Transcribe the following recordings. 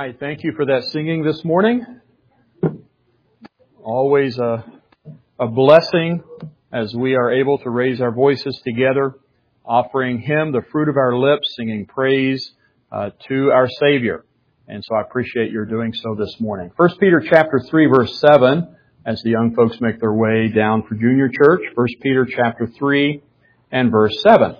right, thank you for that singing this morning. Always a blessing as we are able to raise our voices together, offering Him the fruit of our lips, singing praise to our Savior. And so I appreciate your doing so this morning. 1 Peter chapter 3, verse 7, as the young folks make their way down for junior church. 1 Peter chapter 3 and verse 7.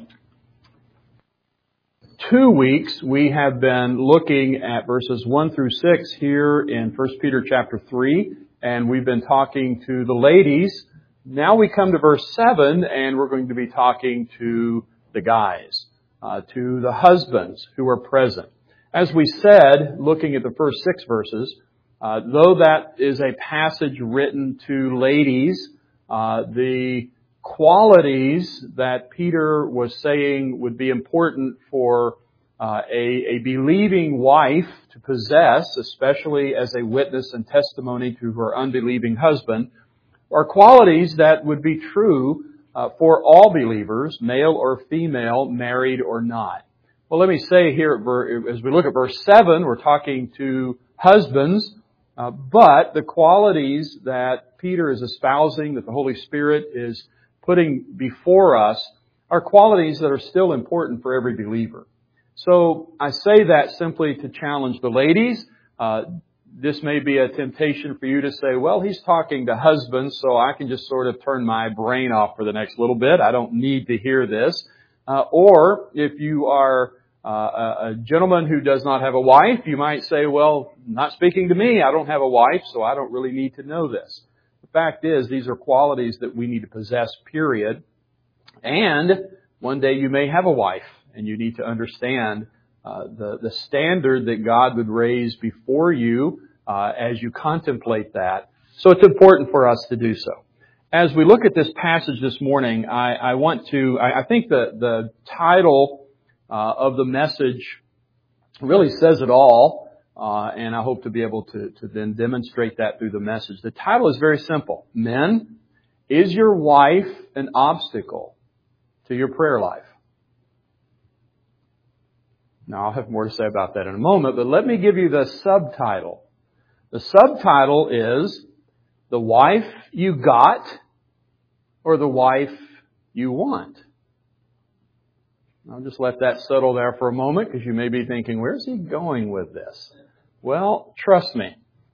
2 weeks we have been looking at verses 1 through 6 here in 1 Peter chapter 3, and we've been talking to the ladies. Now we come to verse 7, and we're going to be talking to the guys, to the husbands who are present. As we said, looking at the first 6 verses, though that is a passage written to ladies, the qualities that Peter was saying would be important for a believing wife to possess, especially as a witness and testimony to her unbelieving husband, are qualities that would be true for all believers, male or female, married or not. Well, let me say here, as we look at verse 7, we're talking to husbands, but the qualities that Peter is espousing, that the Holy Spirit is putting before us, are qualities that are still important for every believer. So I say that simply to challenge the ladies. This may be a temptation for you to say, well, he's talking to husbands, so I can just sort of turn my brain off for the next little bit. I don't need to hear this. Or if you are a gentleman who does not have a wife, you might say, well, not speaking to me. I don't have a wife, so I don't really need to know this. The fact is, these are qualities that we need to possess, period. And one day you may have a wife, and you need to understand the standard that God would raise before you as you contemplate that. So it's important for us to do so. As we look at this passage this morning, I think the title of the message really says it all. And I hope to be able to then demonstrate that through the message. The title is very simple. Men, is your wife an obstacle to your prayer life? Now, I'll have more to say about that in a moment, but let me give you the subtitle. The subtitle is, the wife you got or the wife you want? I'll just let that settle there for a moment, because you may be thinking, where's he going with this? Well, trust me,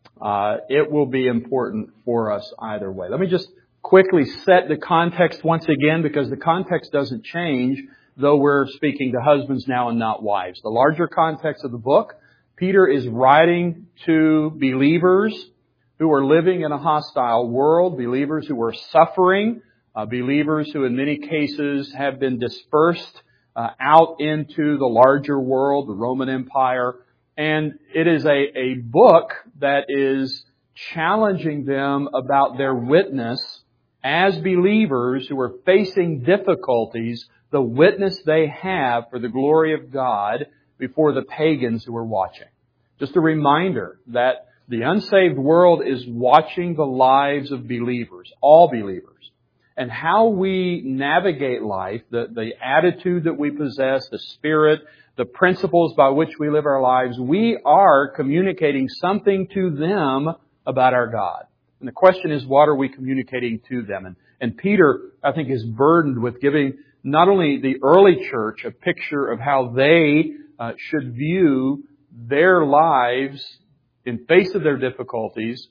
it will be important for us either way. Let me just quickly set the context once again, because the context doesn't change, though we're speaking to husbands now and not wives. The larger context of the book, Peter is writing to believers who are living in a hostile world, believers who are suffering, believers who in many cases have been dispersed out into the larger world, the Roman Empire. And it is a book that is challenging them about their witness as believers who are facing difficulties, the witness they have for the glory of God before the pagans who are watching. Just a reminder that the unsaved world is watching the lives of believers, all believers, and how we navigate life, the attitude that we possess, the spirit, the principles by which we live our lives, we are communicating something to them about our God. And the question is, what are we communicating to them? And Peter, I think, is burdened with giving not only the early church a picture of how they should view their lives in face of their difficulties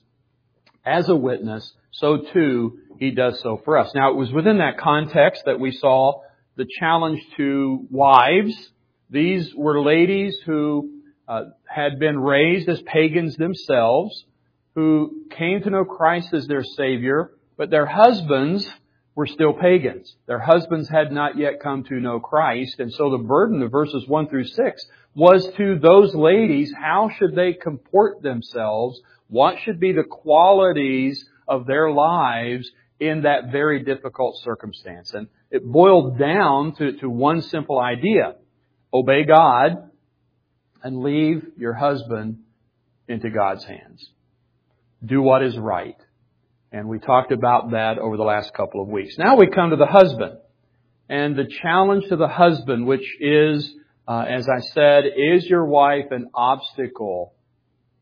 as a witness, so too he does so for us. Now, it was within that context that we saw the challenge to wives. These were ladies who had been raised as pagans themselves, who came to know Christ as their Savior, but their husbands were still pagans. Their husbands had not yet come to know Christ, and so the burden of verses 1 through 6 was to those ladies, how should they comport themselves? What should be the qualities of their lives in that very difficult circumstance? And it boiled down to one simple idea. Obey God and leave your husband into God's hands. Do what is right. And we talked about that over the last couple of weeks. Now we come to the husband. And the challenge to the husband, which is, as I said, is your wife an obstacle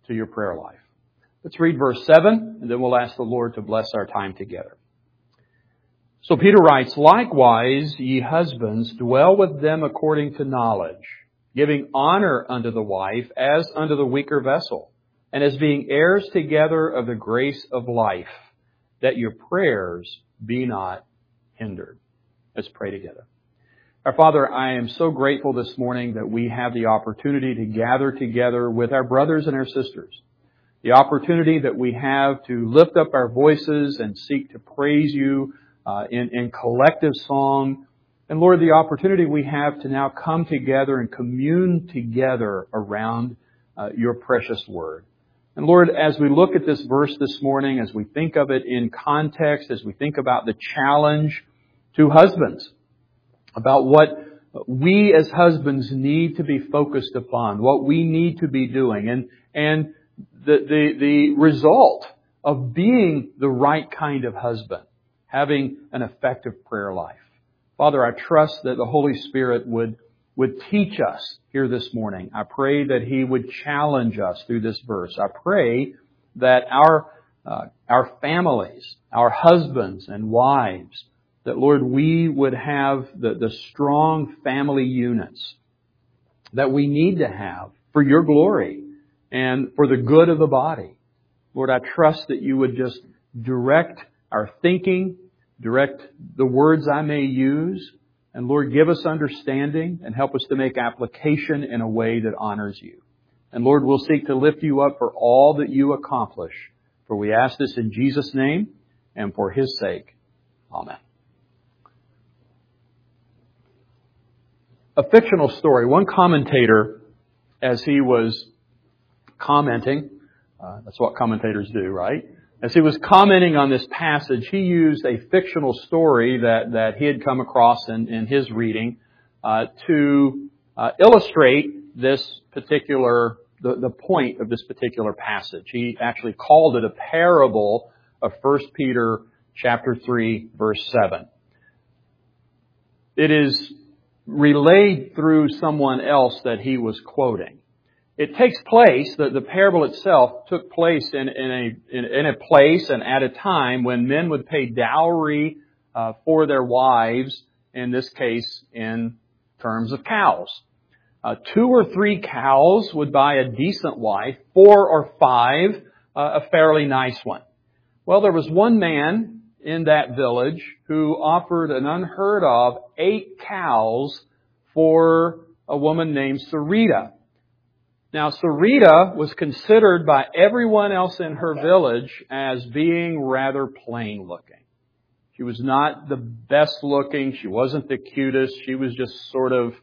to your prayer life. Let's read verse 7, and then we'll ask the Lord to bless our time together. So Peter writes, "Likewise, ye husbands, dwell with them according to knowledge, giving honor unto the wife as unto the weaker vessel, and as being heirs together of the grace of life, that your prayers be not hindered." Let's pray together. Our Father, I am so grateful this morning that we have the opportunity to gather together with our brothers and our sisters. The opportunity that we have to lift up our voices and seek to praise you in collective song. And Lord, the opportunity we have to now come together and commune together around your precious word. And Lord, as we look at this verse this morning, as we think of it in context, as we think about the challenge to husbands, about what we as husbands need to be focused upon, what we need to be doing, and the result of being the right kind of husband, having an effective prayer life. Father, I trust that the Holy Spirit would teach us here this morning. I pray that He would challenge us through this verse. I pray that our families, our husbands and wives, that, Lord, we would have the strong family units that we need to have for your glory and for the good of the body. Lord, I trust that you would just direct our thinking, direct the words I may use, and Lord, give us understanding and help us to make application in a way that honors you. And Lord, we'll seek to lift you up for all that you accomplish. For we ask this in Jesus' name and for His sake. Amen. A fictional story. One commentator, as he was commenting, that's what commentators do, right? As he was commenting on this passage, he used a fictional story that he had come across in his reading to illustrate this particular, the point of this particular passage. He actually called it a parable of 1 Peter chapter 3, verse 7. It is relayed through someone else that he was quoting. It takes place, the parable itself took place in a place and at a time when men would pay dowry for their wives, in this case in terms of cows. 2 or 3 cows would buy a decent wife, 4 or 5 a fairly nice one. Well, there was one man in that village who offered an unheard of 8 cows for a woman named Sarita. Now, Sarita was considered by everyone else in her village as being rather plain looking. She was not the best looking. She wasn't the cutest. She was just sort of,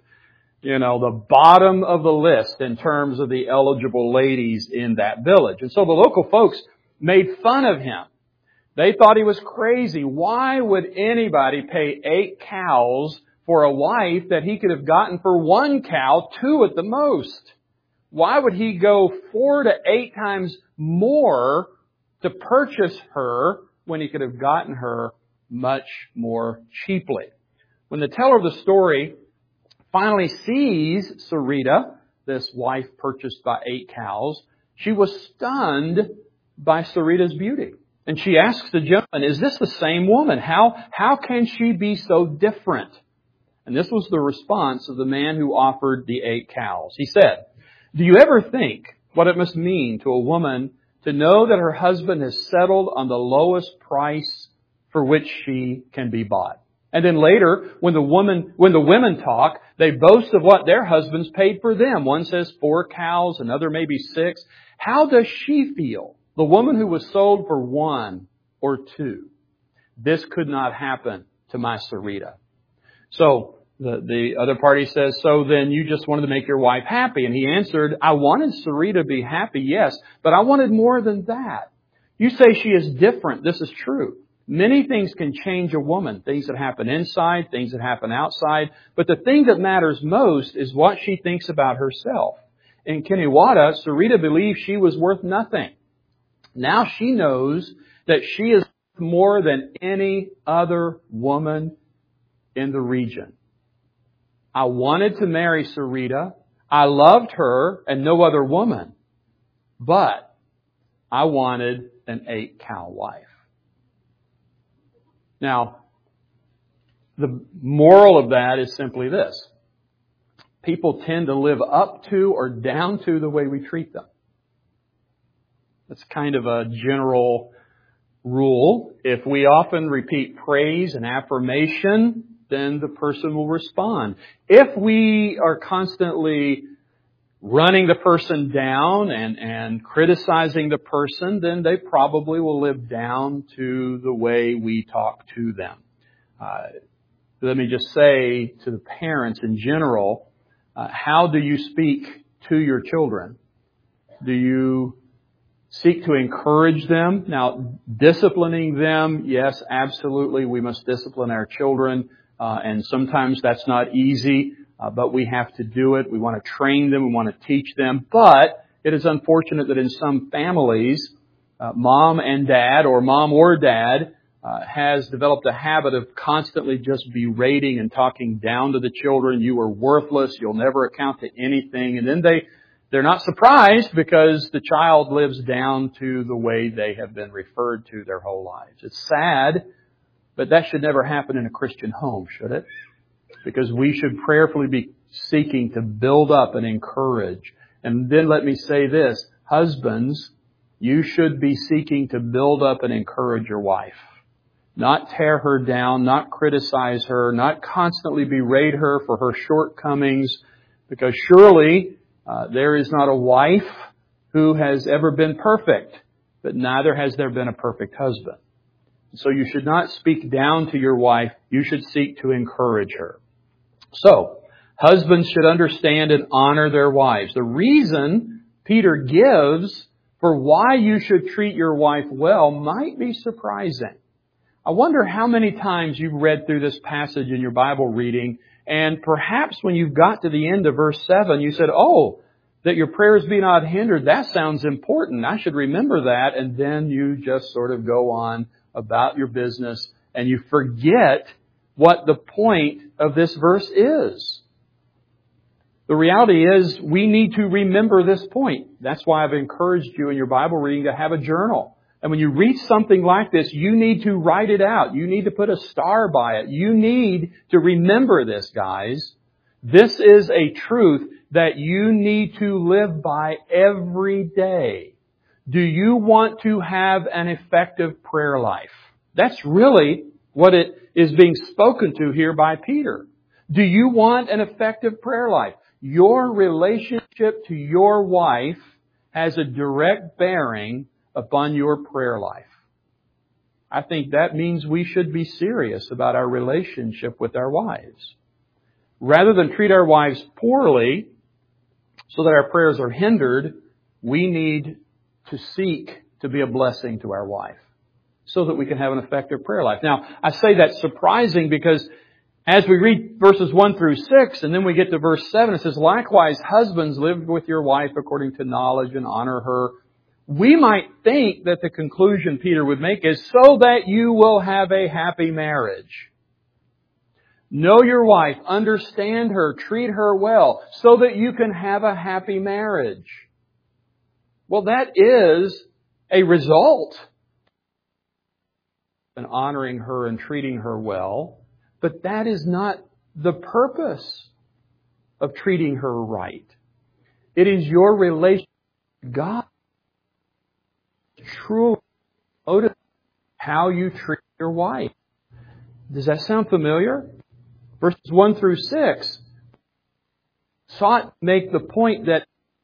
the bottom of the list in terms of the eligible ladies in that village. And so the local folks made fun of him. They thought he was crazy. Why would anybody pay 8 cows for a wife that he could have gotten for 1 cow, 2 at the most? Why would he go 4 to 8 times more to purchase her when he could have gotten her much more cheaply? When the teller of the story finally sees Sarita, this wife purchased by 8 cows, she was stunned by Sarita's beauty. And she asks the gentleman, "Is this the same woman? How can she be so different?" And this was the response of the man who offered the 8 cows. He said, "Do you ever think what it must mean to a woman to know that her husband has settled on the lowest price for which she can be bought?" And then later, when the women talk, they boast of what their husbands paid for them. One says 4 cows, another maybe 6. How does she feel? The woman who was sold for 1 or 2. This could not happen to my Sarita. So the other party says, "So then you just wanted to make your wife happy?" And he answered, "I wanted Sarita to be happy, yes, but I wanted more than that. You say she is different. This is true. Many things can change a woman. Things that happen inside, things that happen outside. But the thing that matters most is what she thinks about herself. In Kinewada, Sarita believed she was worth nothing. Now she knows that she is more than any other woman in the region. I wanted to marry Sarita. I loved her and no other woman. but I wanted an 8-cow wife. Now, the moral of that is simply this. People tend to live up to or down to the way we treat them. That's kind of a general rule. If we often repeat praise and affirmation, then the person will respond. If we are constantly running the person down and criticizing the person, then they probably will live down to the way we talk to them. Let me just say to the parents in general, how do you speak to your children? Do you seek to encourage them? Now, disciplining them, yes, absolutely, we must discipline our children, and sometimes that's not easy, but we have to do it. We want to train them, we want to teach them, but it is unfortunate that in some families, mom and dad, or mom or dad, has developed a habit of constantly just berating and talking down to the children. You are worthless, you'll never amount to anything, and then they're not surprised because the child lives down to the way they have been referred to their whole lives. It's sad, but that should never happen in a Christian home, should it? Because we should prayerfully be seeking to build up and encourage. And then let me say this, husbands, you should be seeking to build up and encourage your wife. Not tear her down, not criticize her, not constantly berate her for her shortcomings, because surely there is not a wife who has ever been perfect, but neither has there been a perfect husband. So you should not speak down to your wife. You should seek to encourage her. So, husbands should understand and honor their wives. The reason Peter gives for why you should treat your wife well might be surprising. I wonder how many times you've read through this passage in your Bible reading, and perhaps when you got to the end of verse 7, you said, oh, that your prayers be not hindered. That sounds important. I should remember that. And then you just sort of go on about your business and you forget what the point of this verse is. The reality is we need to remember this point. That's why I've encouraged you in your Bible reading to have a journal. And when you read something like this, you need to write it out. You need to put a star by it. You need to remember this, guys. This is a truth that you need to live by every day. Do you want to have an effective prayer life? That's really what it is being spoken to here by Peter. Do you want an effective prayer life? Your relationship to your wife has a direct bearing upon your prayer life. I think that means we should be serious about our relationship with our wives. Rather than treat our wives poorly so that our prayers are hindered, we need to seek to be a blessing to our wife so that we can have an effective prayer life. Now, I say that's surprising because as we read verses 1 through 6 and then we get to verse 7, it says, likewise, husbands, live with your wife according to knowledge and honor her. We might think that the conclusion Peter would make is so that you will have a happy marriage. Know your wife, understand her, treat her well, so that you can have a happy marriage. Well, that is a result in honoring her and treating her well, but that is not the purpose of treating her right. It is your relationship with God. Truly notice how you treat your wife. Does that sound familiar? Verses 1 through 6 sought to make the point that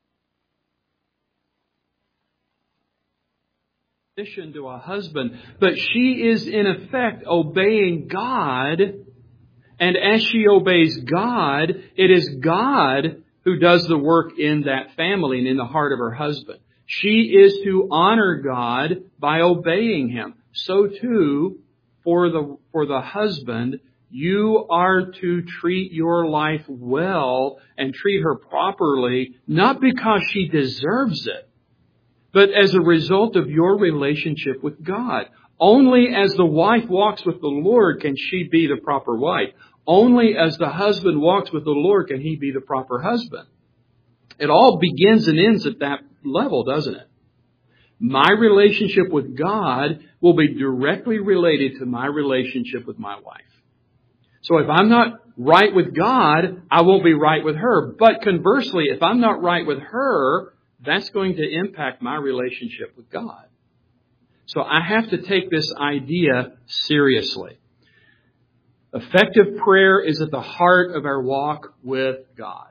in addition to a husband, but she is in effect obeying God, and as she obeys God, it is God who does the work in that family and in the heart of her husband. She is to honor God by obeying Him. So too, for the husband, you are to treat your wife well and treat her properly, not because she deserves it, but as a result of your relationship with God. Only as the wife walks with the Lord can she be the proper wife. Only as the husband walks with the Lord can he be the proper husband. It all begins and ends at that level, doesn't it? My relationship with God will be directly related to my relationship with my wife. So if I'm not right with God, I won't be right with her. But conversely, if I'm not right with her, that's going to impact my relationship with God. So I have to take this idea seriously. Effective prayer is at the heart of our walk with God.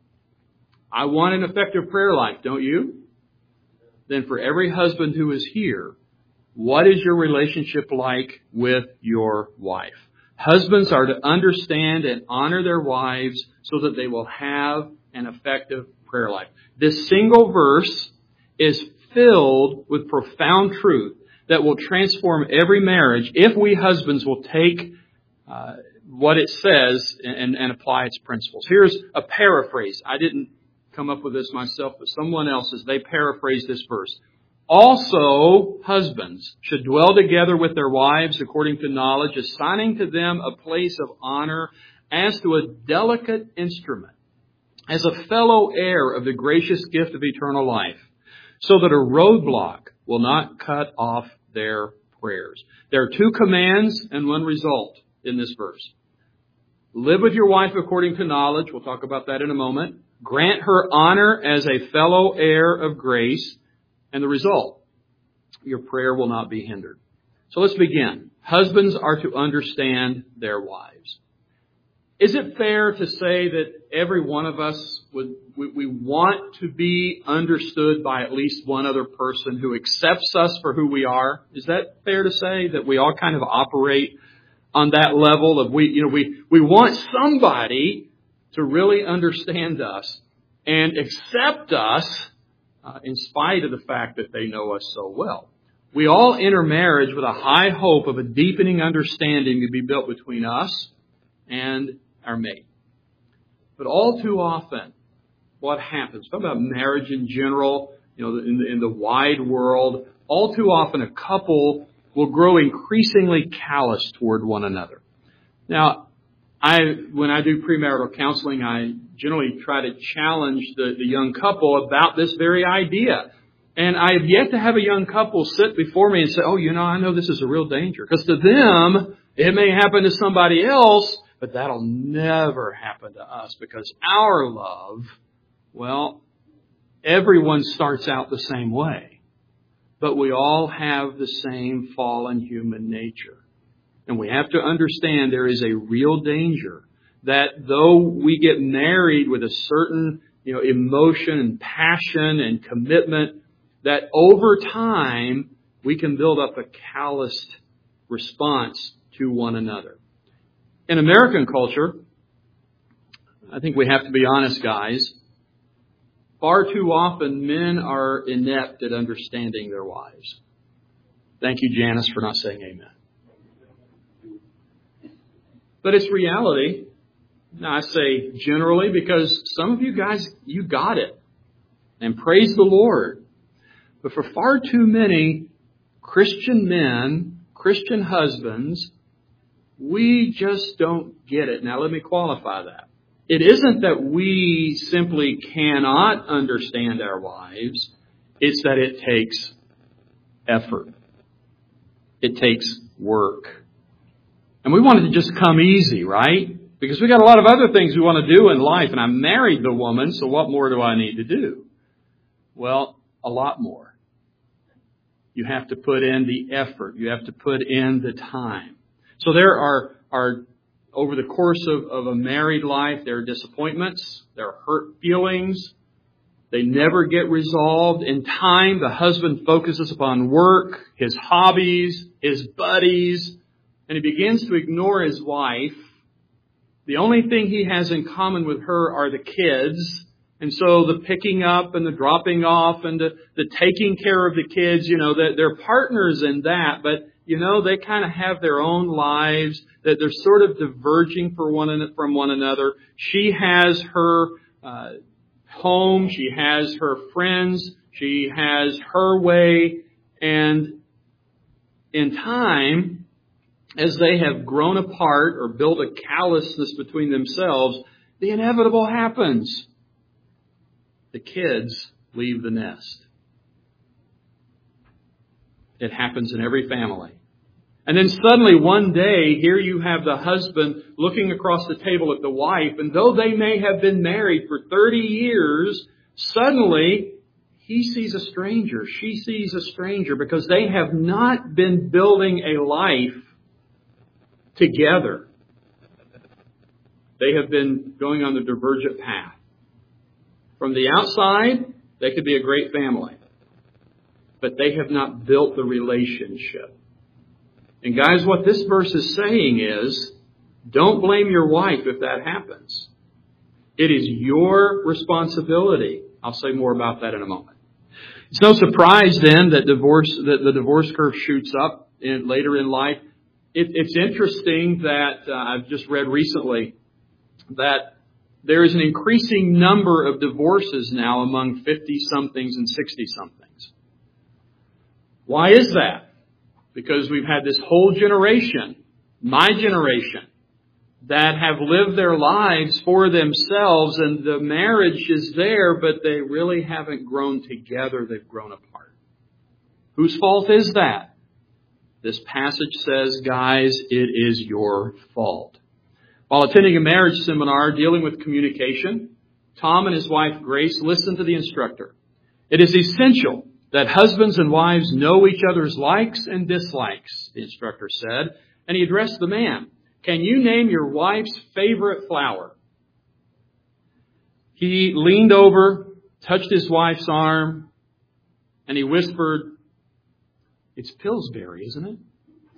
I want an effective prayer life, don't you? Then for every husband who is here, what is your relationship like with your wife? Husbands are to understand and honor their wives so that they will have an effective prayer life. This single verse is filled with profound truth that will transform every marriage if we husbands will take what it says and apply its principles. Here's a paraphrase. I didn't come up with this myself, but someone else, as they paraphrase this verse. Also, husbands should dwell together with their wives according to knowledge, assigning to them a place of honor as to a delicate instrument, as a fellow heir of the gracious gift of eternal life, so that a roadblock will not cut off their prayers. There are two commands and one result in this verse. Live with your wife according to knowledge. We'll talk about that in a moment. Grant her honor as a fellow heir of grace. And the result, your prayer will not be hindered. So let's begin. Husbands are to understand their wives. Is it fair to say that every one of us we want to be understood by at least one other person who accepts us for who we are? Is that fair to say that we all kind of operate on that level of we want somebody to really understand us and accept us in spite of the fact that they know us so well? We all enter marriage with a high hope of a deepening understanding to be built between us and our mate. But all too often, what happens? Talk about marriage in general, in the wide world. All too often, a couple will grow increasingly callous toward one another. Now, when I do premarital counseling, I generally try to challenge the young couple about this very idea. And I have yet to have a young couple sit before me and say, I know this is a real danger. Because to them, it may happen to somebody else, but that'll never happen to us because our love, everyone starts out the same way. But we all have the same fallen human nature. And we have to understand there is a real danger that though we get married with a certain, emotion and passion and commitment, that over time we can build up a calloused response to one another. In American culture, I think we have to be honest, guys. Far too often men are inept at understanding their wives. Thank you, Janice, for not saying amen. But it's reality. Now, I say generally because some of you guys, you got it. And praise the Lord. But for far too many Christian men, Christian husbands, we just don't get it. Now, let me qualify that. It isn't that we simply cannot understand our wives. It's that it takes effort. It takes work. And we want it to just come easy, right? Because we got a lot of other things we want to do in life. And I married the woman, so what more do I need to do? Well, a lot more. You have to put in the effort. You have to put in the time. So there are over the course of a married life, there are disappointments. There are hurt feelings. They never get resolved. In time, the husband focuses upon work, his hobbies, his buddies, and he begins to ignore his wife. The only thing he has in common with her are the kids. And so the picking up and the dropping off and the taking care of the kids, they're partners in that. But, they kind of have their own lives, that they're sort of diverging from one another. She has her home. She has her friends. She has her way. And in time, as they have grown apart or built a callousness between themselves, the inevitable happens. the kids leave the nest. It happens in every family. And then suddenly one day, here you have the husband looking across the table at the wife, and though they may have been married for 30 years, suddenly he sees a stranger, she sees a stranger, because they have not been building a life together. They have been going on the divergent path. From the outside, they could be a great family, but they have not built the relationship. And guys, what this verse is saying is, don't blame your wife if that happens. It is your responsibility. I'll say more about that in a moment. It's no surprise then that the divorce curve shoots up later in life. It's interesting that I've just read recently that there is an increasing number of divorces now among 50-somethings and 60-somethings. Why is that? Because we've had this whole generation, my generation, that have lived their lives for themselves, and the marriage is there, but they really haven't grown together. They've grown apart. Whose fault is that? This passage says, guys, it is your fault. While attending a marriage seminar dealing with communication, Tom and his wife Grace listened to the instructor. It is essential that husbands and wives know each other's likes and dislikes, the instructor said, and he addressed the man. Can you name your wife's favorite flower? He leaned over, touched his wife's arm, and he whispered, it's Pillsbury, isn't it?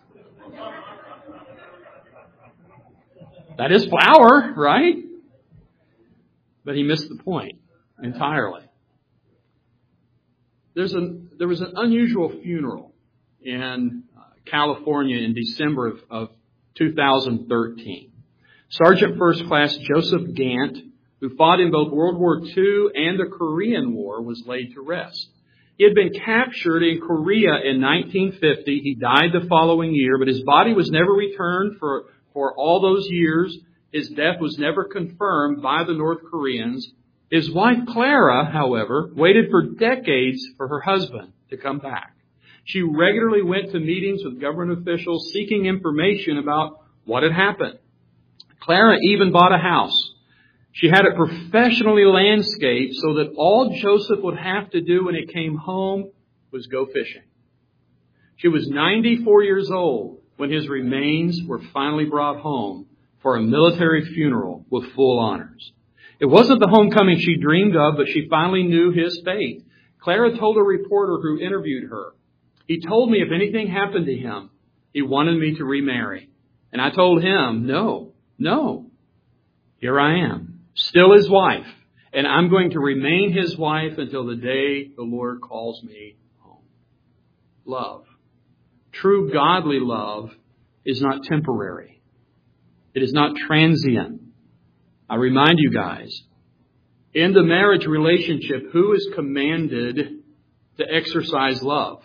That is flower, right? But he missed the point entirely. There was an unusual funeral in California in December of 2013. Sergeant First Class Joseph Gant, who fought in both World War II and the Korean War, was laid to rest. He had been captured in Korea in 1950. He died the following year, but his body was never returned for all those years. His death was never confirmed by the North Koreans. His wife, Clara, however, waited for decades for her husband to come back. She regularly went to meetings with government officials seeking information about what had happened. Clara even bought a house. She had it professionally landscaped so that all Joseph would have to do when he came home was go fishing. She was 94 years old when his remains were finally brought home for a military funeral with full honors. It wasn't the homecoming she dreamed of, but she finally knew his fate. Clara told a reporter who interviewed her, he told me if anything happened to him, he wanted me to remarry. And I told him, no. Here I am, still his wife, and I'm going to remain his wife until the day the Lord calls me home. Love. True godly love is not temporary. It is not transient. I remind you guys, in the marriage relationship, who is commanded to exercise love?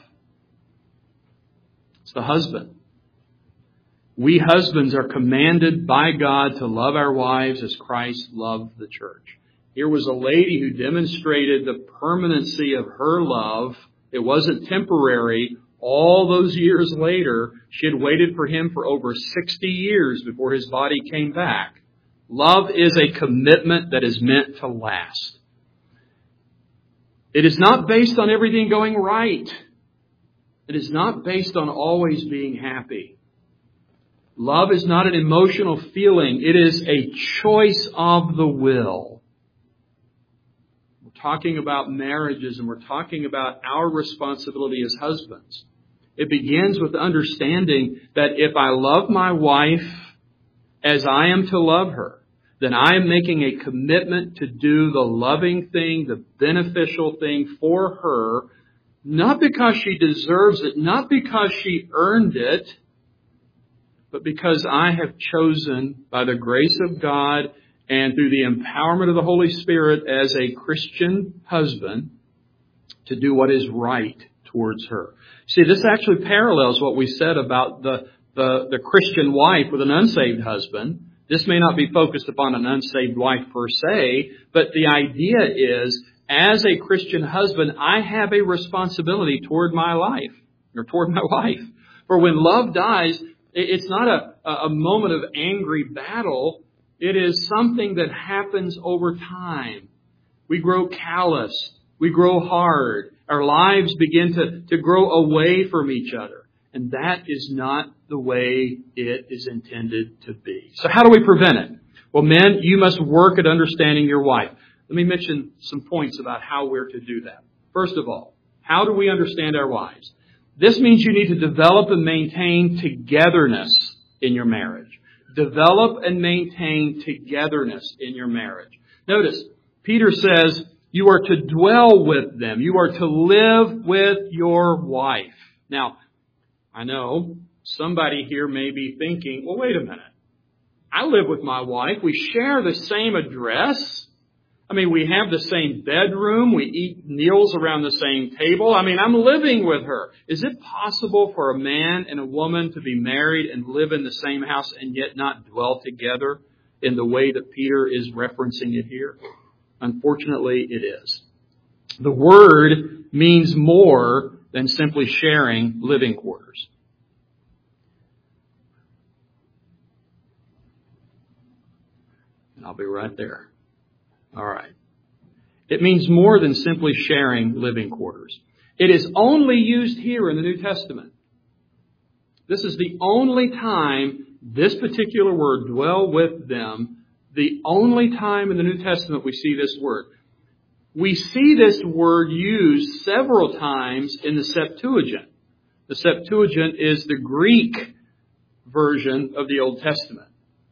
It's the husband. We husbands are commanded by God to love our wives as Christ loved the church. Here was a lady who demonstrated the permanency of her love. It wasn't temporary. All those years later, she had waited for him for over 60 years before his body came back. Love is a commitment that is meant to last. It is not based on everything going right. It is not based on always being happy. Love is not an emotional feeling. It is a choice of the will. We're talking about marriages, and we're talking about our responsibility as husbands. It begins with the understanding that if I love my wife as I am to love her, then I am making a commitment to do the loving thing, the beneficial thing for her, not because she deserves it, not because she earned it, but because I have chosen by the grace of God and through the empowerment of the Holy Spirit as a Christian husband to do what is right towards her. See, this actually parallels what we said about the Christian wife with an unsaved husband. This may not be focused upon an unsaved wife per se, but the idea is as a Christian husband, I have a responsibility toward my life, or toward my wife. For when love dies, it's not a moment of angry battle. It is something that happens over time. We grow callous. We grow hard. Our lives begin to grow away from each other. And that is not the way it is intended to be. So how do we prevent it? Well, men, you must work at understanding your wife. Let me mention some points about how we're to do that. First of all, how do we understand our wives? This means you need to develop and maintain togetherness in your marriage. Develop and maintain togetherness in your marriage. Notice, Peter says you are to dwell with them. You are to live with your wife. Now, I know somebody here may be thinking, well, wait a minute. I live with my wife. We share the same address. I mean, we have the same bedroom. We eat meals around the same table. I mean, I'm living with her. Is it possible for a man and a woman to be married and live in the same house and yet not dwell together in the way that Peter is referencing it here? Unfortunately, it is. The word means more than simply sharing living quarters. And I'll be right there. All right. It means more than simply sharing living quarters. It is only used here in the New Testament. This is the only time this particular word, dwell with them, the only time in the New Testament we see this word. We see this word used several times in the Septuagint. The Septuagint is the Greek version of the Old Testament.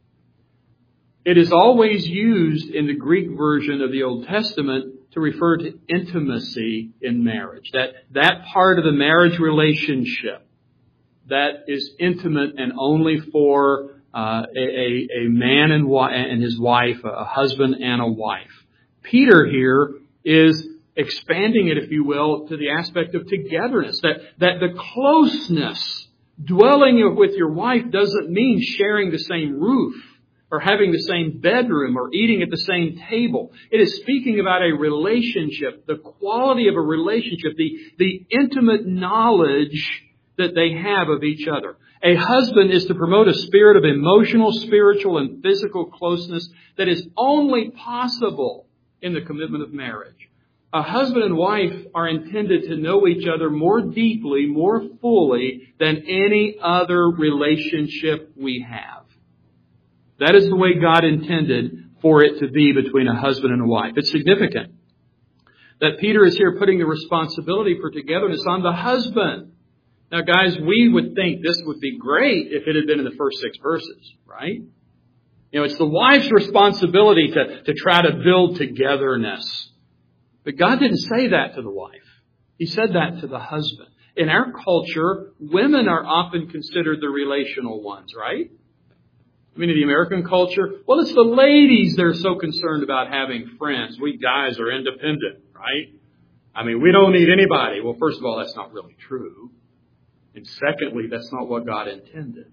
It is always used in the Greek version of the Old Testament to refer to intimacy in marriage. That part of the marriage relationship that is intimate and only for a man and his wife, a husband and a wife. Peter here is expanding it, if you will, to the aspect of togetherness. That the closeness, dwelling with your wife doesn't mean sharing the same roof or having the same bedroom or eating at the same table. It is speaking about a relationship, the quality of a relationship, the intimate knowledge that they have of each other. A husband is to promote a spirit of emotional, spiritual, and physical closeness that is only possible in the commitment of marriage. A husband and wife are intended to know each other more deeply, more fully than any other relationship we have. That is the way God intended for it to be between a husband and a wife. It's significant that Peter is here putting the responsibility for togetherness on the husband. Now, guys, we would think this would be great if it had been in the first 6 verses, right? You know, it's the wife's responsibility to try to build togetherness. But God didn't say that to the wife. He said that to the husband. In our culture, women are often considered the relational ones, right? I mean, in the American culture, well, it's the ladies that are so concerned about having friends. We guys are independent, right? I mean, we don't need anybody. Well, first of all, that's not really true. And secondly, that's not what God intended.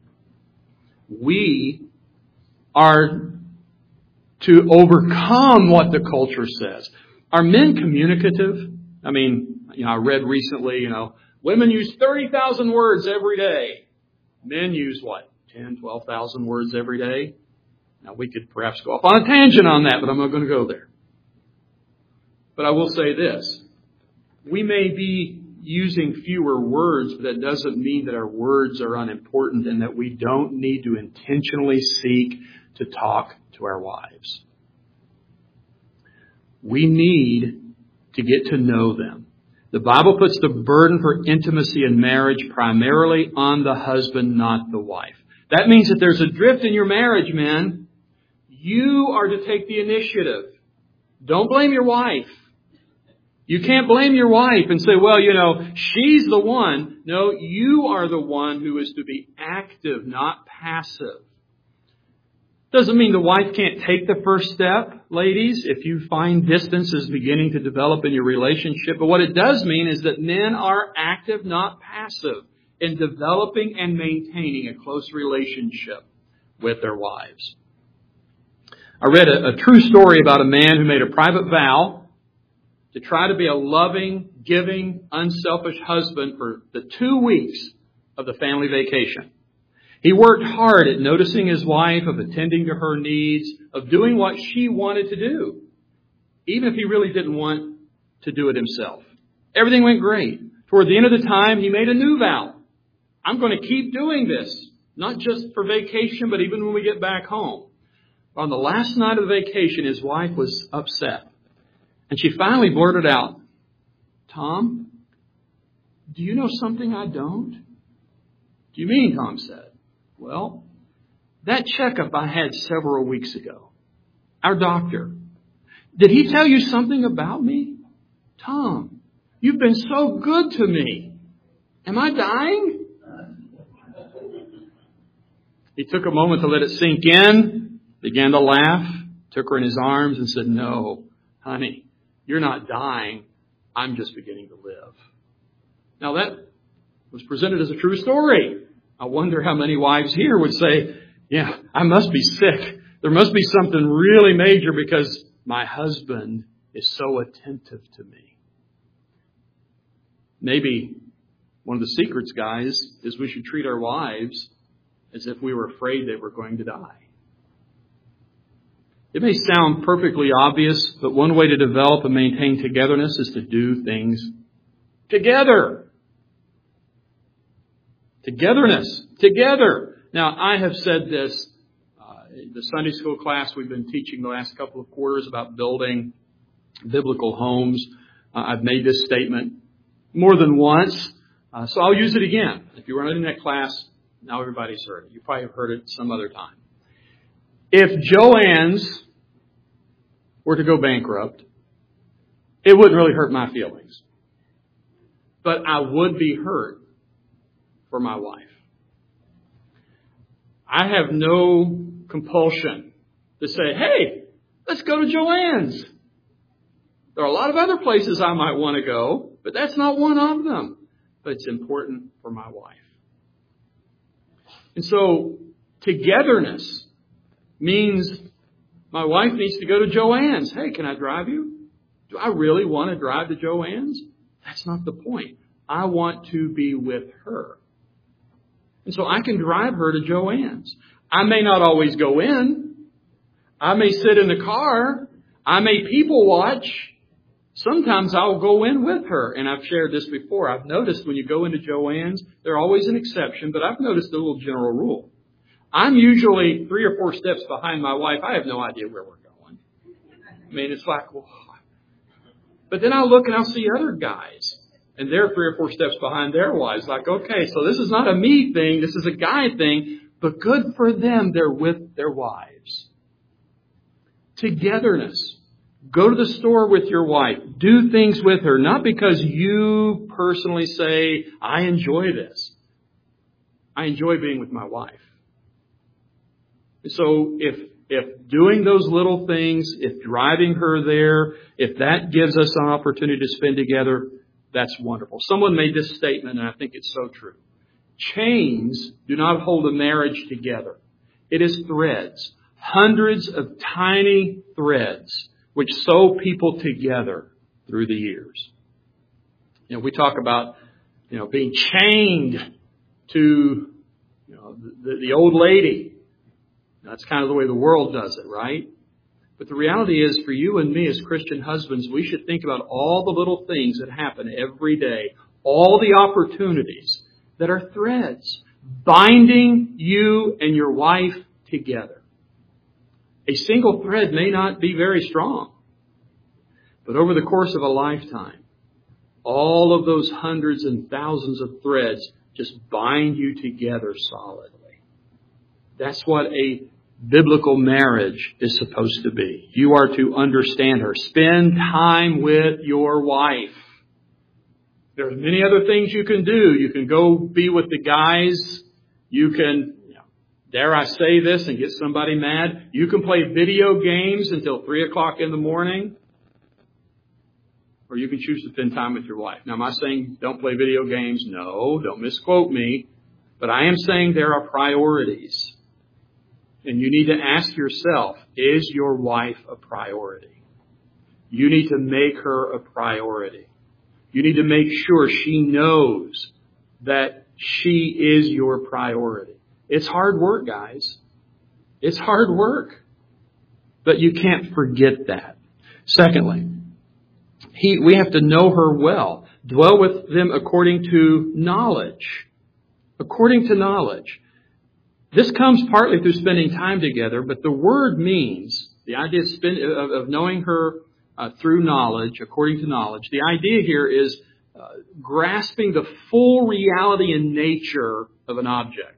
We are to overcome what the culture says. Are men communicative? I mean, I read recently, women use 30,000 words every day. Men use what? 10, 12,000 words every day? Now, we could perhaps go off on a tangent on that, but I'm not going to go there. But I will say this. We may be using fewer words, but that doesn't mean that our words are unimportant and that we don't need to intentionally seek to talk to our wives. We need to get to know them. The Bible puts the burden for intimacy in marriage primarily on the husband, not the wife. That means that there's a drift in your marriage, men. You are to take the initiative. Don't blame your wife. You can't blame your wife and say, well, she's the one. No, you are the one who is to be active, not passive. Doesn't mean the wife can't take the first step, ladies, if you find distance is beginning to develop in your relationship. But what it does mean is that men are active, not passive, in developing and maintaining a close relationship with their wives. I read a true story about a man who made a private vow to try to be a loving, giving, unselfish husband for the 2 weeks of the family vacation. He worked hard at noticing his wife, of attending to her needs, of doing what she wanted to do, even if he really didn't want to do it himself. Everything went great. Toward the end of the time, he made a new vow. I'm going to keep doing this, not just for vacation, but even when we get back home. On the last night of the vacation, his wife was upset. And she finally blurted out, "Tom, do you know something I don't?" "Do you mean?" Tom said. "Well, that checkup I had several weeks ago, our doctor, did he tell you something about me? Tom, you've been so good to me. Am I dying?" He took a moment to let it sink in, began to laugh, took her in his arms and said, "No, honey, you're not dying. I'm just beginning to live." Now that was presented as a true story. I wonder how many wives here would say, "Yeah, I must be sick. There must be something really major because my husband is so attentive to me." Maybe one of the secrets, guys, is we should treat our wives as if we were afraid they were going to die. It may sound perfectly obvious, but one way to develop and maintain togetherness is to do things together. Togetherness. Together. Now, I have said this, the Sunday school class we've been teaching the last couple of quarters about building biblical homes. I've made this statement more than once, so I'll use it again. If you weren't in that class, now everybody's heard it. You probably have heard it some other time. If Joann's were to go bankrupt, it wouldn't really hurt my feelings. But I would be hurt for my wife. I have no compulsion to say, "Hey, let's go to Joann's." There are a lot of other places I might want to go, but that's not one of them. But it's important for my wife. And so togetherness means my wife needs to go to Joann's. "Hey, can I drive you?" Do I really want to drive to Joann's? That's not the point. I want to be with her. And so I can drive her to Joann's. I may not always go in. I may sit in the car. I may people watch. Sometimes I'll go in with her. And I've shared this before. I've noticed when you go into Joann's, there's always an exception, but I've noticed a little general rule. I'm usually 3 or 4 steps behind my wife. I have no idea where we're going. I mean, it's like, well, but then I'll look and I'll see other guys, and they're 3 or 4 steps behind their wives. Like, okay, so this is not a me thing. This is a guy thing, but good for them. They're with their wives. Togetherness. Go to the store with your wife. Do things with her, not because you personally say, "I enjoy this." I enjoy being with my wife. So if doing those little things, if driving her there, if that gives us an opportunity to spend together, that's wonderful. Someone made this statement, and I think it's so true. Chains do not hold a marriage together. It is threads, hundreds of tiny threads, which sew people together through the years. We talk about, being chained to, the old lady. That's kind of the way the world does it, right? But the reality is, for you and me as Christian husbands, we should think about all the little things that happen every day, all the opportunities that are threads binding you and your wife together. A single thread may not be very strong, but over the course of a lifetime, all of those hundreds and thousands of threads just bind you together solidly. That's what a biblical marriage is supposed to be. You are to understand her. Spend time with your wife. There's many other things you can do. You can go be with the guys. You can, dare I say this and get somebody mad, you can play video games until 3 o'clock in the morning. Or you can choose to spend time with your wife. Now, am I saying don't play video games? No, don't misquote me. But I am saying there are priorities. And you need to ask yourself, is your wife a priority? You need to make her a priority. You need to make sure she knows that she is your priority. It's hard work, guys. It's hard work. But you can't forget that. Secondly, we have to know her well. Dwell with them according to knowledge. According to knowledge. This comes partly through spending time together, but the word means, the idea of knowing her through knowledge, according to knowledge, the idea here is grasping the full reality and nature of an object.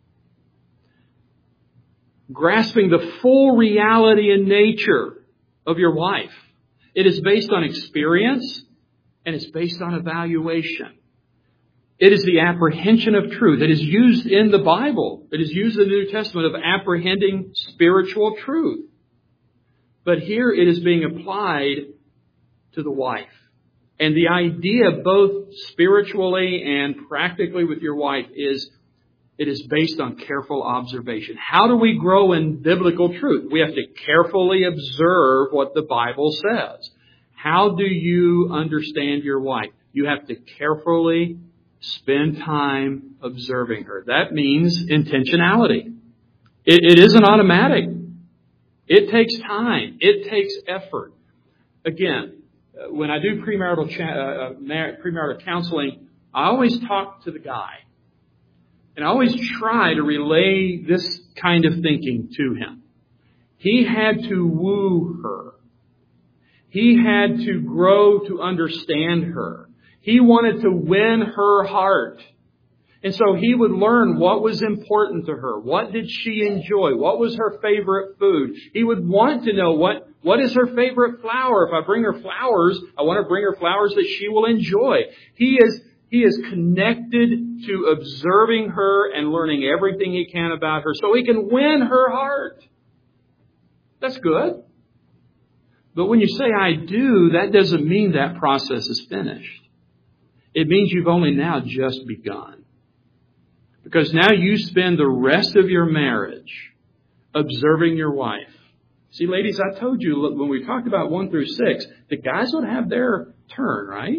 Grasping the full reality and nature of your wife. It is based on experience and it's based on evaluation. It is the apprehension of truth. It is used in the Bible. It is used in the New Testament of apprehending spiritual truth. But here it is being applied to the wife. And the idea, both spiritually and practically with your wife, is it is based on careful observation. How do we grow in biblical truth? We have to carefully observe what the Bible says. How do you understand your wife? You have to carefully spend time observing her. That means intentionality. It isn't automatic. It takes time. It takes effort. Again, when I do premarital counseling, I always talk to the guy. And I always try to relay this kind of thinking to him. He had to woo her. He had to grow to understand her. He wanted to win her heart. And so he would learn what was important to her. What did she enjoy? What was her favorite food? He would want to know what is her favorite flower. If I bring her flowers, I want to bring her flowers that she will enjoy. He is connected to observing her and learning everything he can about her so he can win her heart. That's good. But when you say I do, that doesn't mean that process is finished. It means you've only now just begun. Because now you spend the rest of your marriage observing your wife. See, ladies, I told you when we talked about 1 through 6, the guys would have their turn, right?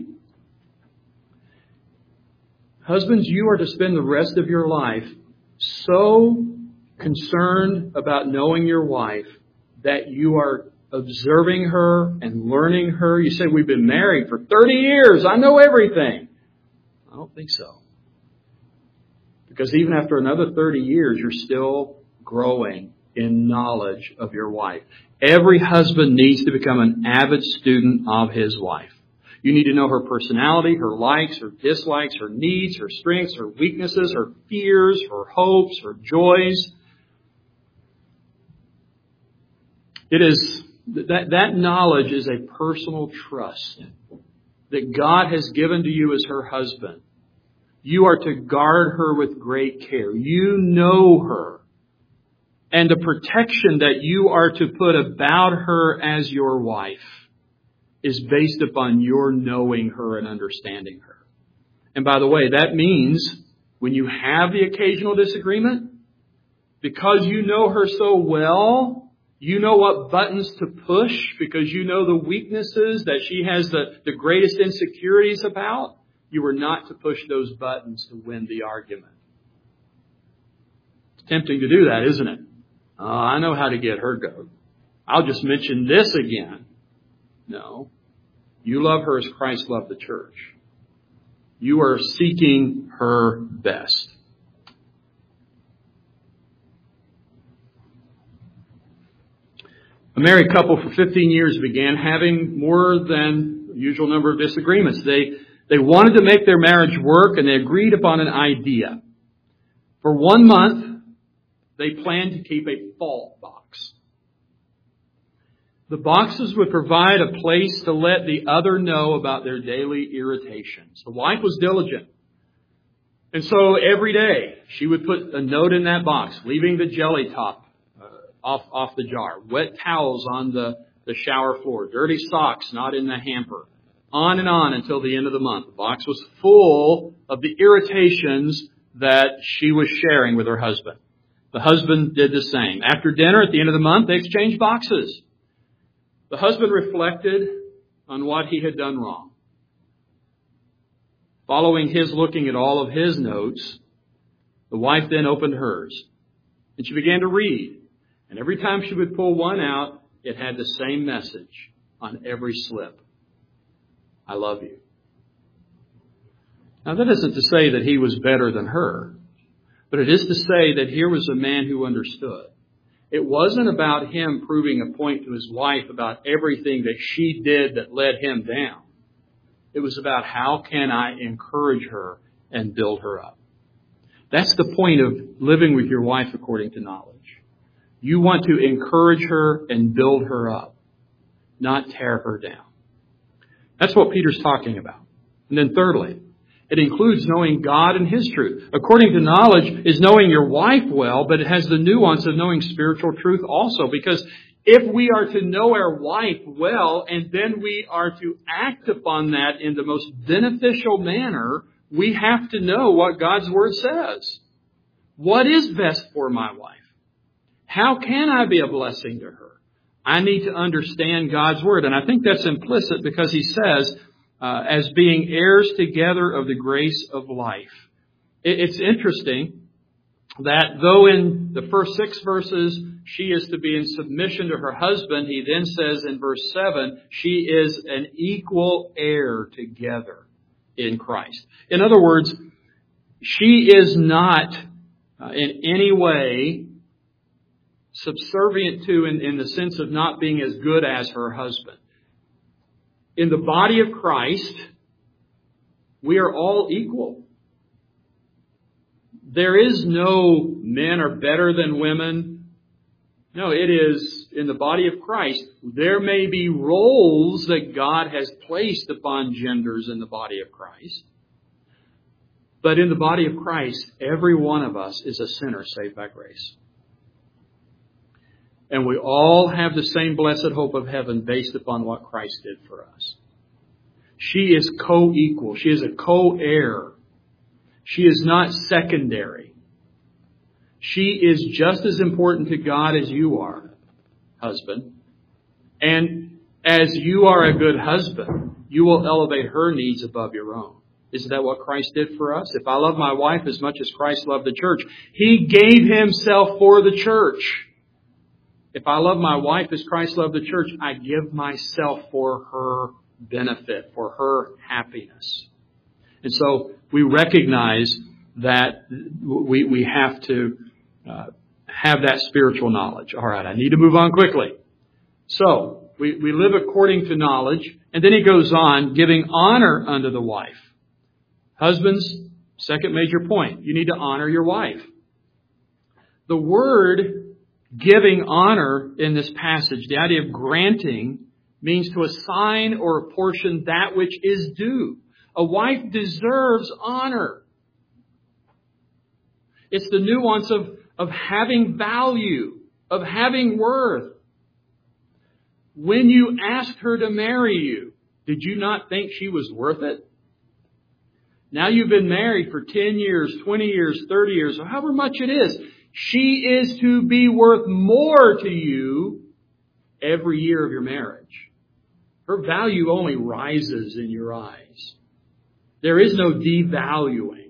Husbands, you are to spend the rest of your life so concerned about knowing your wife that you are observing her and learning her. You say, we've been married for 30 years. I know everything. I don't think so. Because even after another 30 years, you're still growing in knowledge of your wife. Every husband needs to become an avid student of his wife. You need to know her personality, her likes, her dislikes, her needs, her strengths, her weaknesses, her fears, her hopes, her joys. It is that knowledge is a personal trust that God has given to you as her husband. You are to guard her with great care. You know her. And the protection that you are to put about her as your wife is based upon your knowing her and understanding her. And by the way, that means when you have the occasional disagreement, because you know her so well, you know what buttons to push because you know the weaknesses that she has the greatest insecurities about, you are not to push those buttons to win the argument. It's tempting to do that, isn't it? I know how to get her goat. I'll just mention this again. No. You love her as Christ loved the church. You are seeking her best. A married couple for 15 years began having more than the usual number of disagreements. They wanted to make their marriage work, and they agreed upon an idea. For 1 month, they planned to keep a fault box. The boxes would provide a place to let the other know about their daily irritations. The wife was diligent. And so every day, she would put a note in that box, leaving the jelly top off the jar, wet towels on the shower floor, dirty socks not in the hamper, on and on until the end of the month. The box was full of the irritations that she was sharing with her husband. The husband did the same. After dinner at the end of the month, they exchanged boxes. The husband reflected on what he had done wrong. Following his looking at all of his notes, the wife then opened hers, and she began to read. And every time she would pull one out, it had the same message on every slip. I love you. Now that isn't to say that he was better than her, but it is to say that here was a man who understood. It wasn't about him proving a point to his wife about everything that she did that led him down. It was about how can I encourage her and build her up. That's the point of living with your wife according to knowledge. You want to encourage her and build her up, not tear her down. That's what Peter's talking about. And then thirdly, it includes knowing God and His truth. According to knowledge is knowing your wife well, but it has the nuance of knowing spiritual truth also. Because if we are to know our wife well, and then we are to act upon that in the most beneficial manner, we have to know what God's Word says. What is best for my wife? How can I be a blessing to her? I need to understand God's Word. And I think that's implicit because he says, as being heirs together of the grace of life. It's interesting that though in the first 6 verses she is to be in submission to her husband, he then says in verse 7, she is an equal heir together in Christ. In other words, she is not in any way subservient to in the sense of not being as good as her husband. In the body of Christ, we are all equal. There is no men are better than women. No, it is in the body of Christ. There may be roles that God has placed upon genders in the body of Christ. But in the body of Christ, every one of us is a sinner saved by grace. And we all have the same blessed hope of heaven based upon what Christ did for us. She is co-equal. She is a co-heir. She is not secondary. She is just as important to God as you are, husband. And as you are a good husband, you will elevate her needs above your own. Isn't that what Christ did for us? If I love my wife as much as Christ loved the church, He gave Himself for the church. If I love my wife as Christ loved the church, I give myself for her benefit, for her happiness. And so we recognize that we have to have that spiritual knowledge. All right, I need to move on quickly. So we live according to knowledge. And then he goes on, giving honor unto the wife. Husbands, second major point, you need to honor your wife. The word giving honor in this passage, the idea of granting, means to assign or apportion that which is due. A wife deserves honor. It's the nuance of having value, of having worth. When you asked her to marry you, did you not think she was worth it? Now you've been married for 10 years, 20 years, 30 years, or however much it is. She is to be worth more to you every year of your marriage. Her value only rises in your eyes. There is no devaluing.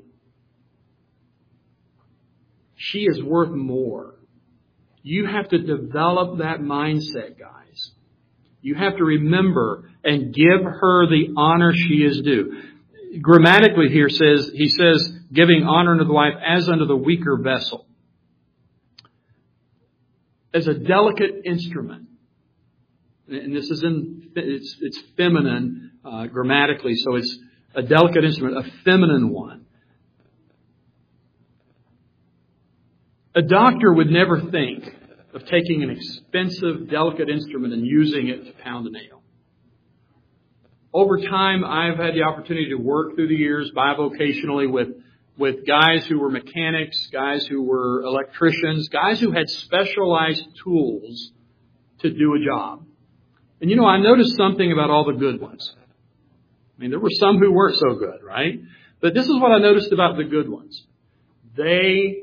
She is worth more. You have to develop that mindset, guys. You have to remember and give her the honor she is due. Grammatically here he says, giving honor unto the wife as unto the weaker vessel. As a delicate instrument. And this is it's feminine grammatically, so it's a delicate instrument, a feminine one. A doctor would never think of taking an expensive, delicate instrument and using it to pound a nail. Over time, I've had the opportunity to work through the years bivocationally with guys who were mechanics, guys who were electricians, guys who had specialized tools to do a job. And I noticed something about all the good ones. I mean, there were some who weren't so good, right? But this is what I noticed about the good ones. They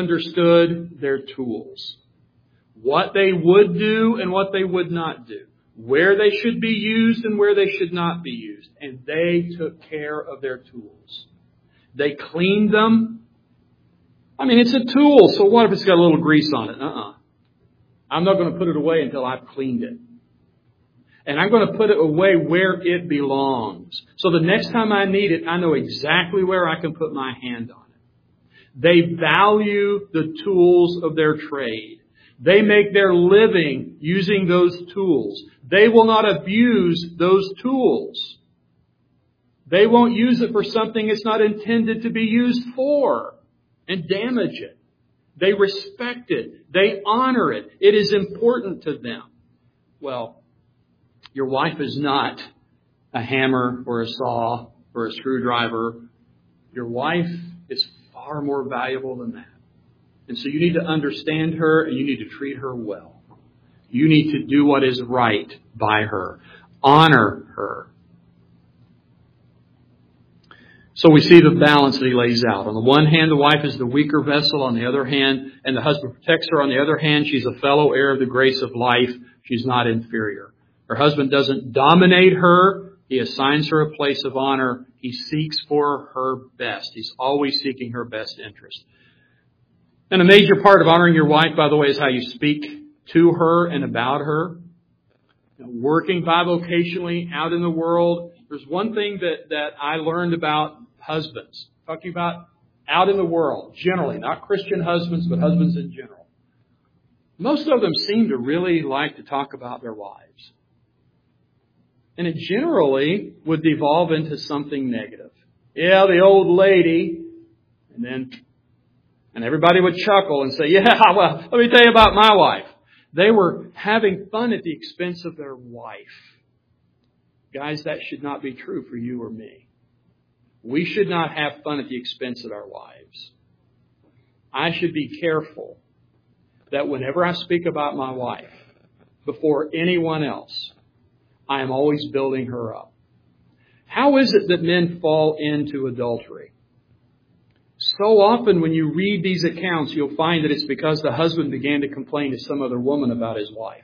understood their tools. What they would do and what they would not do. where they should be used and where they should not be used. And they took care of their tools. They cleaned them. I mean, it's a tool, so what if it's got a little grease on it? I'm not going to put it away until I've cleaned it. And I'm going to put it away where it belongs. So the next time I need it, I know exactly where I can put my hand on it. They value the tools of their trade. They make their living using those tools. They will not abuse those tools. They won't use it for something it's not intended to be used for and damage it. They respect it. They honor it. It is important to them. Well, your wife is not a hammer or a saw or a screwdriver. Your wife is far more valuable than that. And so you need to understand her and you need to treat her well. You need to do what is right by her. Honor her. So we see the balance that he lays out. On the one hand, the wife is the weaker vessel. On the other hand, and the husband protects her. On the other hand, she's a fellow heir of the grace of life. She's not inferior. Her husband doesn't dominate her. He assigns her a place of honor. He seeks for her best. He's always seeking her best interest. And a major part of honoring your wife, by the way, is how you speak to her and about her. Working bivocationally out in the world, there's one thing that I learned about husbands. Talking about out in the world, generally, not Christian husbands, but husbands in general. Most of them seem to really like to talk about their wives. And it generally would devolve into something negative. Yeah, the old lady. And everybody would chuckle and say, yeah, well, let me tell you about my wife. They were having fun at the expense of their wife. Guys, that should not be true for you or me. We should not have fun at the expense of our wives. I should be careful that whenever I speak about my wife, before anyone else, I am always building her up. How is it that men fall into adultery? So often when you read these accounts, you'll find that it's because the husband began to complain to some other woman about his wife.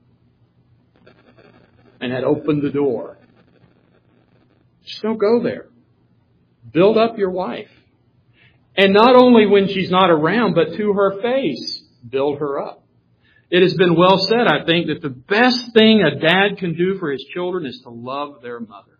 And had opened the door. Just don't go there. Build up your wife. And not only when she's not around, but to her face, build her up. It has been well said, I think, that the best thing a dad can do for his children is to love their mother.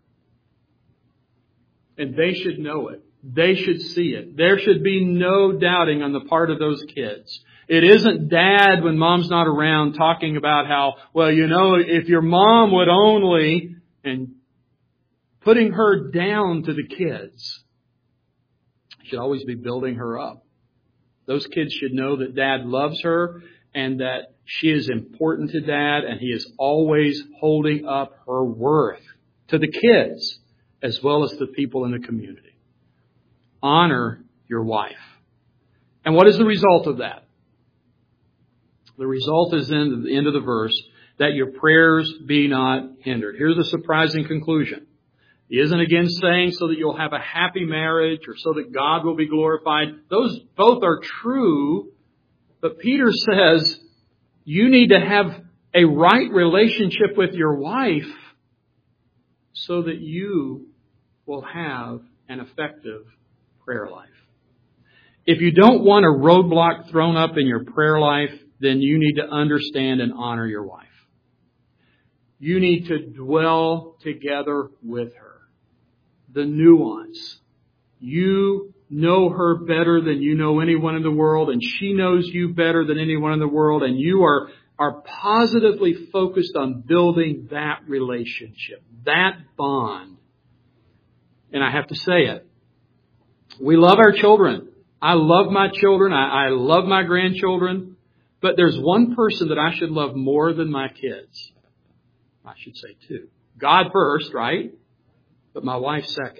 And they should know it. They should see it. There should be no doubting on the part of those kids. It isn't dad, when mom's not around, talking about how, well, you know, if your mom would only, and putting her down to the kids. Should always be building her up. Those kids should know that dad loves her and that she is important to dad, and he is always holding up her worth to the kids as well as the people in the community. Honor your wife. And what is the result of that? The result is in the end of the verse, that your prayers be not hindered. Here's a surprising conclusion. He isn't again saying so that you'll have a happy marriage or so that God will be glorified. Those both are true. But Peter says you need to have a right relationship with your wife so that you will have an effective prayer life. If you don't want a roadblock thrown up in your prayer life, then you need to understand and honor your wife. You need to dwell together with her. The nuance. You know her better than you know anyone in the world, and she knows you better than anyone in the world, and you are positively focused on building that relationship, that bond. And I have to say it. We love our children. I love my children. I love my grandchildren. But there's one person that I should love more than my kids. I should say two. God first, right? But my wife second.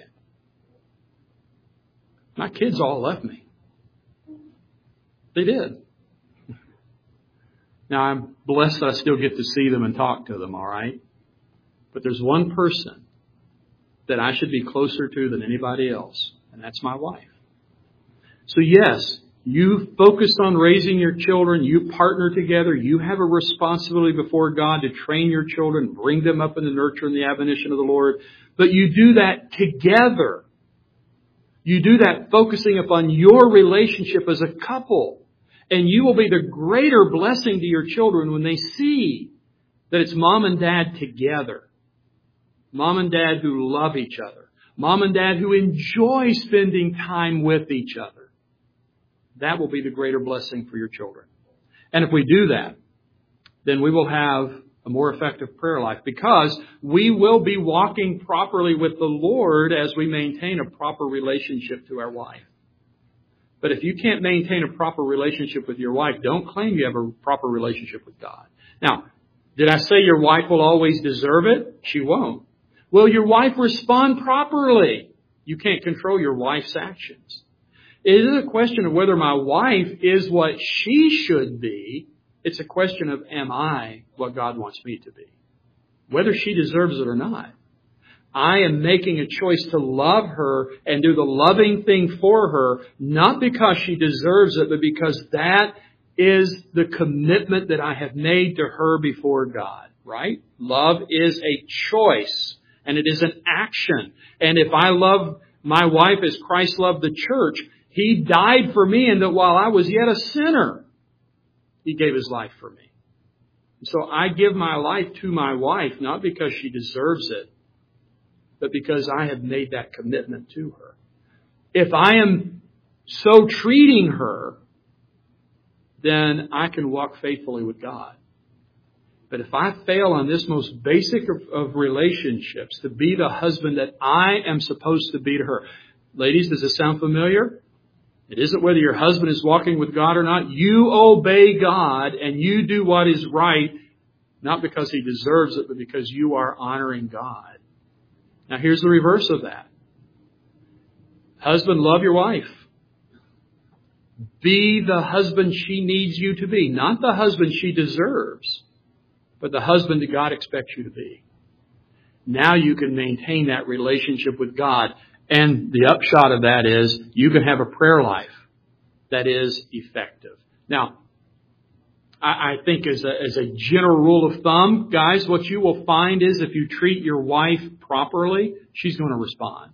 My kids all left me. They did. Now, I'm blessed that I still get to see them and talk to them, all right? But there's one person that I should be closer to than anybody else, and that's my wife. So yes, You focus on raising your children. You partner together. You have a responsibility before God to train your children, bring them up in the nurture and the admonition of the Lord. But you do that together. You do that focusing upon your relationship as a couple. And you will be the greater blessing to your children when they see that it's mom and dad together. Mom and dad who love each other. Mom and dad who enjoy spending time with each other. That will be the greater blessing for your children. And if we do that, then we will have a more effective prayer life, because we will be walking properly with the Lord as we maintain a proper relationship to our wife. But if you can't maintain a proper relationship with your wife, don't claim you have a proper relationship with God. Now, did I say your wife will always deserve it? She won't. Will your wife respond properly? You can't control your wife's actions. It isn't a question of whether my wife is what she should be. It's a question of, am I what God wants me to be? Whether she deserves it or not. I am making a choice to love her and do the loving thing for her, not because she deserves it, but because that is the commitment that I have made to her before God, right? Love is a choice, and it is an action. And if I love my wife as Christ loved the church, He died for me, and that while I was yet a sinner, He gave His life for me. So I give my life to my wife, not because she deserves it, but because I have made that commitment to her. If I am so treating her, then I can walk faithfully with God. But if I fail on this most basic of relationships, to be the husband that I am supposed to be to her. Ladies, does this sound familiar? It isn't whether your husband is walking with God or not. You obey God and you do what is right, not because he deserves it, but because you are honoring God. Now here's the reverse of that. Husband, love your wife. Be the husband she needs you to be. Not the husband she deserves, but the husband that God expects you to be. Now you can maintain that relationship with God. And the upshot of that is you can have a prayer life that is effective. Now, I think as a general rule of thumb, guys, what you will find is if you treat your wife properly, she's going to respond.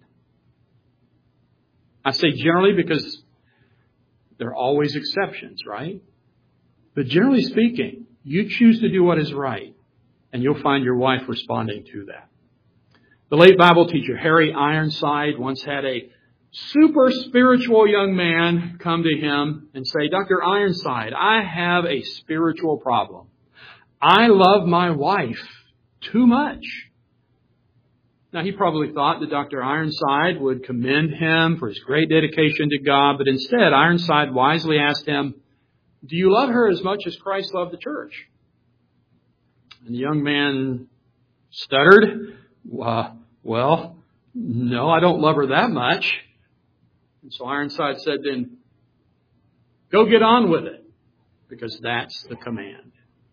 I say generally because there are always exceptions, right? But generally speaking, you choose to do what is right, and you'll find your wife responding to that. The late Bible teacher Harry Ironside once had a super spiritual young man come to him and say, Dr. Ironside, I have a spiritual problem. I love my wife too much. Now, he probably thought that Dr. Ironside would commend him for his great dedication to God, but instead, Ironside wisely asked him, do you love her as much as Christ loved the church? And the young man stuttered, well, no, I don't love her that much. And so Ironside said, then go get on with it, because that's the command.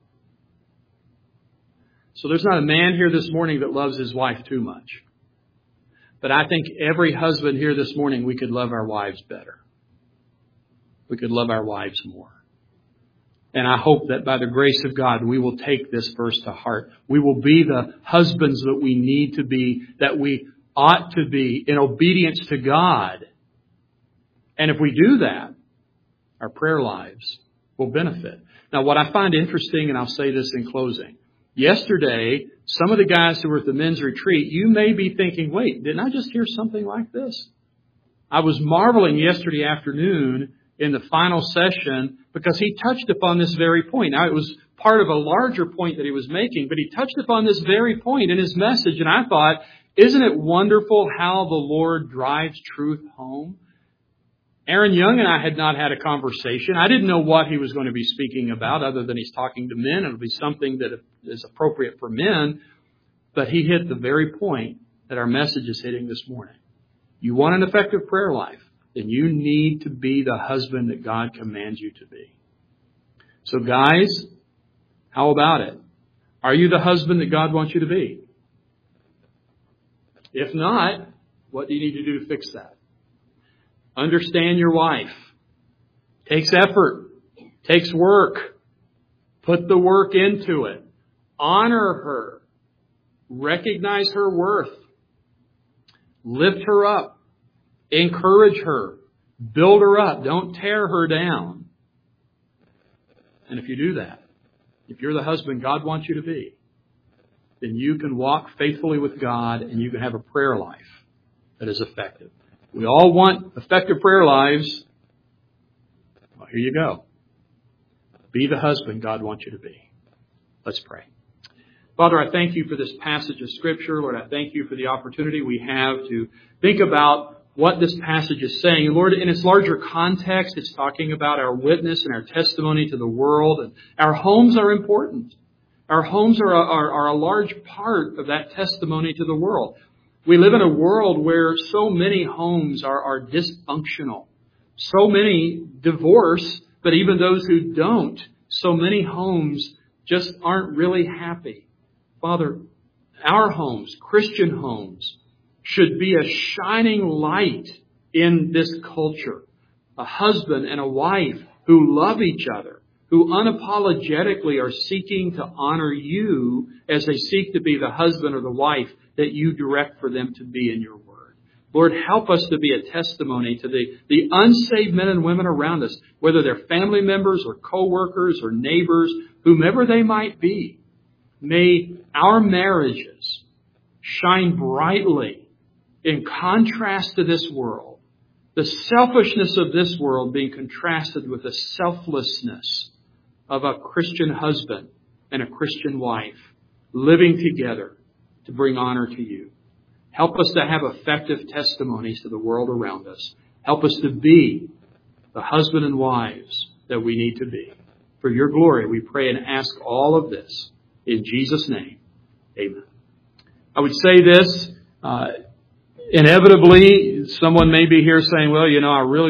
So there's not a man here this morning that loves his wife too much. But I think every husband here this morning, we could love our wives better. We could love our wives more. And I hope that by the grace of God, we will take this verse to heart. We will be the husbands that we need to be, that we ought to be in obedience to God. And if we do that, our prayer lives will benefit. Now, what I find interesting, and I'll say this in closing. Yesterday, some of the guys who were at the men's retreat, you may be thinking, wait, didn't I just hear something like this? I was marveling yesterday afternoon in the final session because he touched upon this very point. Now, it was part of a larger point that he was making, but he touched upon this very point in his message. And I thought, isn't it wonderful how the Lord drives truth home? Aaron Young and I had not had a conversation. I didn't know what he was going to be speaking about other than he's talking to men. It'll be something that is appropriate for men. But he hit the very point that our message is hitting this morning. You want an effective prayer life, then you need to be the husband that God commands you to be. So guys, how about it? Are you the husband that God wants you to be? If not, what do you need to do to fix that? Understand your wife. Takes effort. Takes work. Put the work into it. Honor her. Recognize her worth. Lift her up. Encourage her. Build her up. Don't tear her down. And if you do that, if you're the husband God wants you to be, then you can walk faithfully with God and you can have a prayer life that is effective. We all want effective prayer lives. Well, here you go. Be the husband God wants you to be. Let's pray. Father, I thank you for this passage of Scripture. Lord, I thank you for the opportunity we have to think about what this passage is saying. And Lord, in its larger context, it's talking about our witness and our testimony to the world. And our homes are important. Our homes are a large part of that testimony to the world. We live in a world where so many homes are dysfunctional. So many divorce, but even those who don't, so many homes just aren't really happy. Father, our homes, Christian homes, should be a shining light in this culture. A husband and a wife who love each other, who unapologetically are seeking to honor you as they seek to be the husband or the wife that you direct for them to be in your word. Lord, help us to be a testimony to the unsaved men and women around us, whether they're family members or co-workers or neighbors, whomever they might be. May our marriages shine brightly in contrast to this world. The selfishness of this world being contrasted with the selflessness of a Christian husband and a Christian wife living together to bring honor to you. Help us to have effective testimonies to the world around us. Help us to be the husband and wives that we need to be. For your glory, we pray and ask all of this in Jesus' name. Amen. I would say this, inevitably, someone may be here saying, well, I really